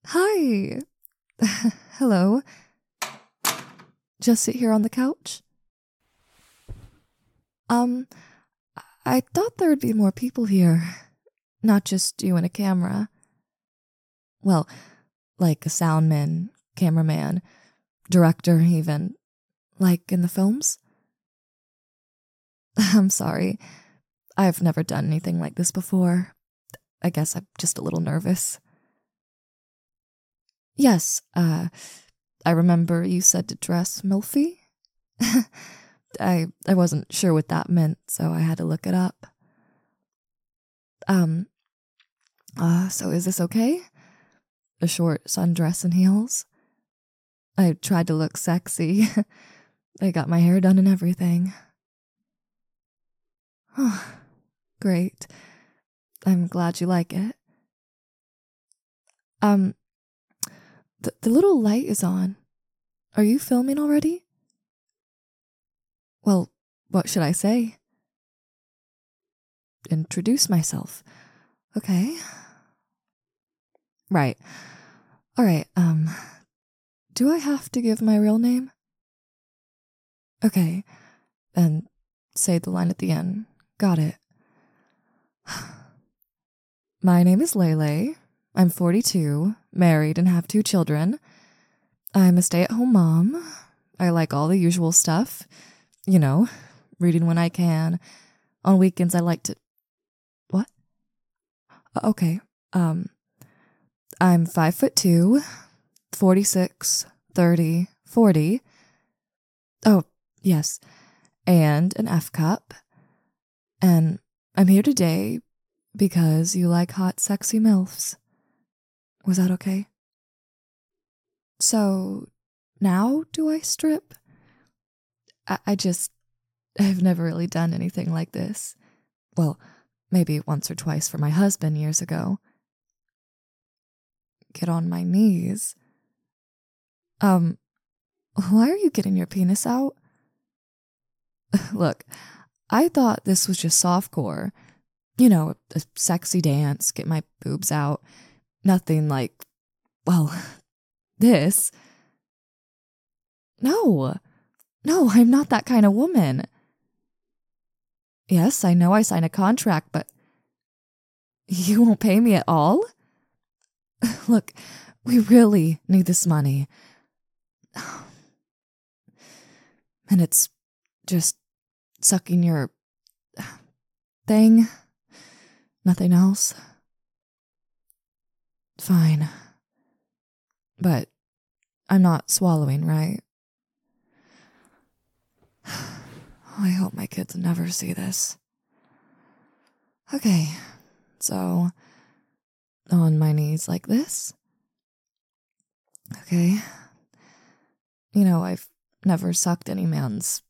Hi. Hello. Just sit here on the couch? I thought there would be more people here. Not just you and a camera. Well, like a soundman, cameraman, director even. Like in the films? I'm sorry. I've never done anything like this before. I guess I'm just a little nervous. Yes, I remember you said to dress milfy. I wasn't sure what that meant, so I had to look it up. So is this okay? A short sundress and heels? I tried to look sexy. I got my hair done and everything. Oh, great. I'm glad you like it. The little light is on. Are you filming already? Well, what should I say? Introduce myself. Okay. Right. Alright, do I have to give my real name? Okay, then say the line at the end. Got it. My name is Lele. I'm 42, married, and have 2 children. I'm a stay-at-home mom. I like all the usual stuff. You know, reading when I can. On weekends, I like to... What? Okay, I'm 5'2", 46, 30, 40. Oh, yes. And an F cup. And I'm here today because you like hot, sexy MILFs. Was that okay? So, now do I strip? I've never really done anything like this. Well, maybe once or twice for my husband years ago. Get on my knees. Why are you getting your penis out? Look, I thought this was just softcore. You know, a sexy dance, get my boobs out. Nothing like, well, this. No, I'm not that kind of woman. Yes, I know I signed a contract, but you won't pay me at all? Look, we really need this money. And it's just sucking your thing. Nothing else. Fine. But I'm not swallowing, right? I hope my kids never see this. Okay, so on my knees like this. Okay. You know, I've never sucked any man's,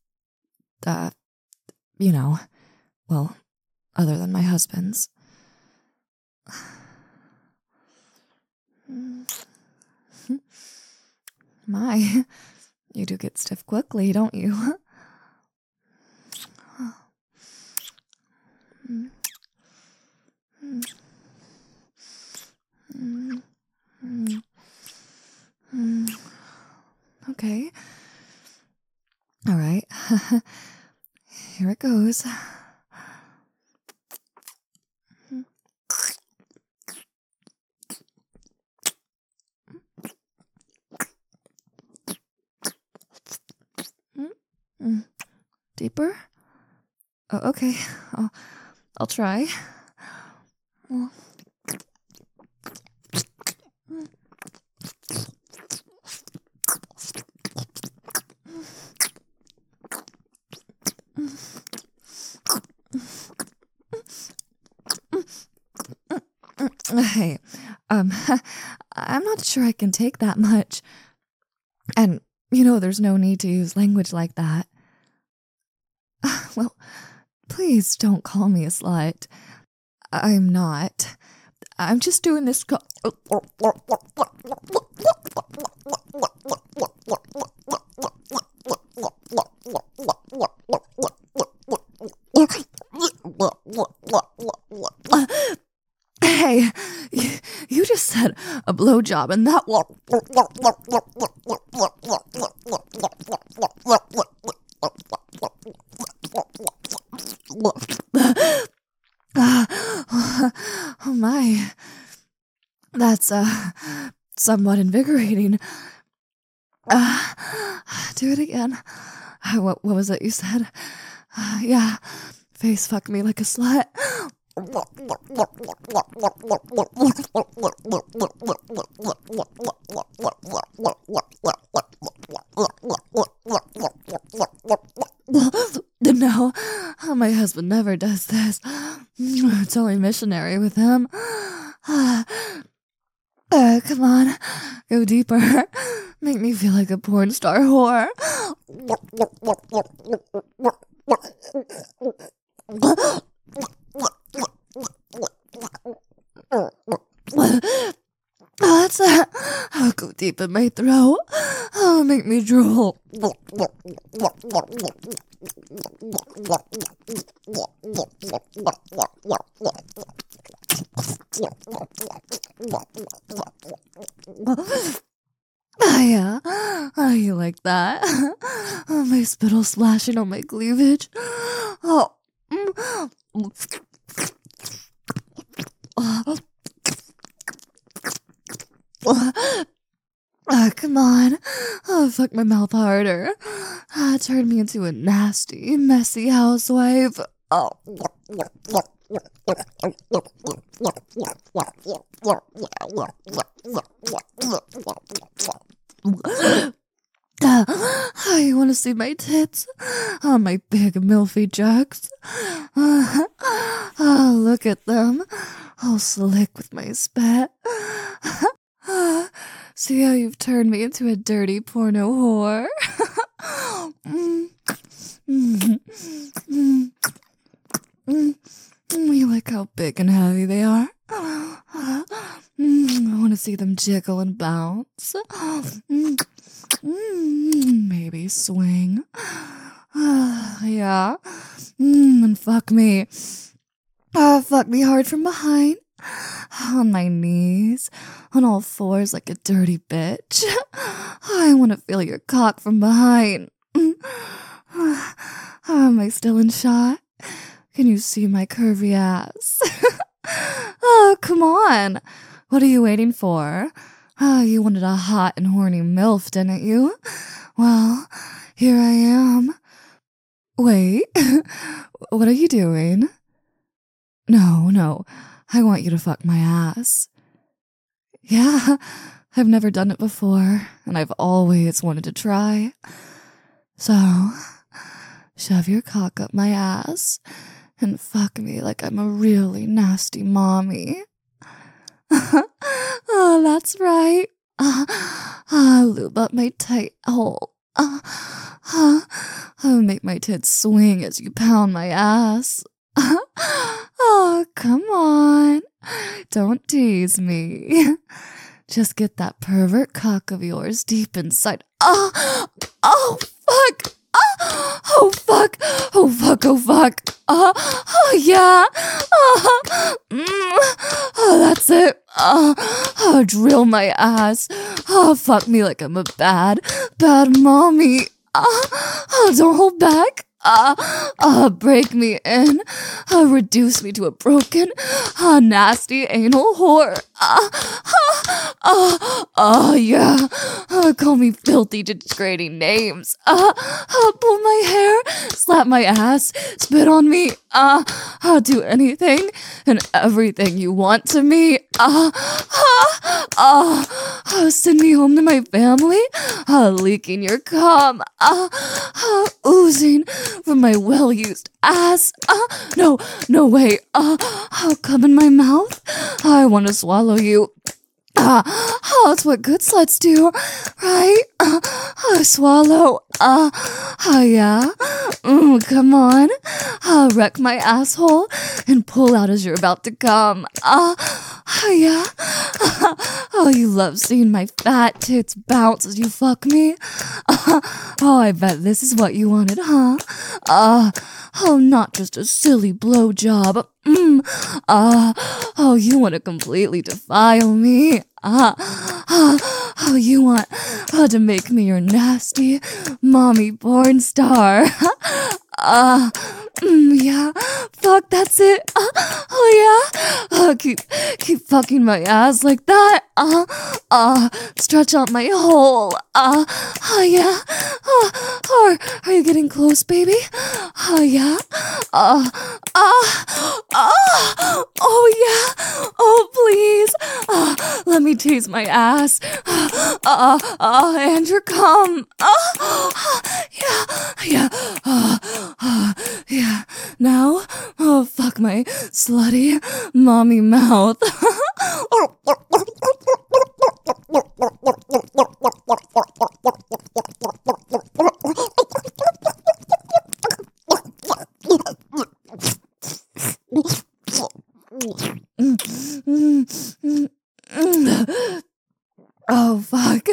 well, other than my husband's. My, you do get stiff quickly, don't you? Okay. All right. Here it goes. Deeper? Oh, okay. I'll try. Hey, I'm not sure I can take that much. And, there's no need to use language like that. Well, please don't call me a slut. I'm not. I'm just doing this. Hey, you just said a blowjob and that one. Oh my. That's somewhat invigorating. Do it again. What was it you said? Yeah, face fuck me like a slut. No, my husband never does this. It's only missionary with him. Come on, go deeper. Make me feel like a porn star whore. That's it. I'll go deep in my throat. Oh, make me drool. Yeah. Oh, you like that? Oh, my spittle splashing on my cleavage. Oh. Come on. Oh, fuck my mouth harder. Turn me into a nasty, messy housewife. Oh. You want to see my tits? Oh, my big milfy jugs. Oh, look at them. All slick with my spit. See how you've turned me into a dirty porno whore? You like how big and heavy they are? I want to see them jiggle and bounce. Maybe swing. Yeah. And fuck me. Fuck me hard from behind. On my knees. On all fours like a dirty bitch. I want to feel your cock from behind. Am I still in shot? Can you see my curvy ass? Oh, come on. What are you waiting for? Oh, you wanted a hot and horny MILF, didn't you? Well, here I am. Wait, what are you doing? No, I want you to fuck my ass. Yeah, I've never done it before, and I've always wanted to try. So, shove your cock up my ass and fuck me like I'm a really nasty mommy. Oh, that's right. Lube up my tight hole. Make my tits swing as you pound my ass. Oh, come on. Don't tease me. Just get that pervert cock of yours deep inside. Oh, fuck. Oh, fuck. Oh, fuck. Oh, fuck. Oh, yeah. Oh, that's it. Drill my ass. Fuck me like I'm a bad mommy. Don't hold back. Break me in. Reduce me to a broken, nasty anal whore. Yeah. Call me filthy, degrading names. Pull my hair, slap my ass, spit on me. Do anything and everything you want to me. Send me home to my family. Leaking your cum. Oozing from my well-used ass. No way. Come in my mouth. I want to swallow you. It's what good sluts do, right? Swallow. Yeah. Come on. Wreck my asshole and pull out as you're about to come. Yeah. you love seeing my fat tits bounce as you fuck me? Oh, I bet this is what you wanted, huh? Oh, not just a silly blowjob. Oh, you want to completely defile me? Oh, you want to make me your nasty mommy porn star? Yeah, fuck, that's it. Oh yeah, keep fucking my ass like that. Stretch out my hole. Oh yeah. Are you getting close, baby? Oh yeah. Oh yeah. Oh please. Let me taste my ass. And your cum. Yeah. Yeah. Now, fuck my slutty mommy mouth. Oh, fuck.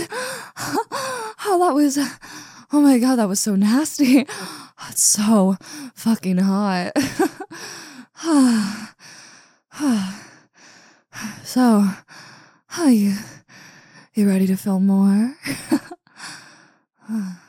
Oh my god, that was so nasty. It's so fucking hot. So, you ready to film more?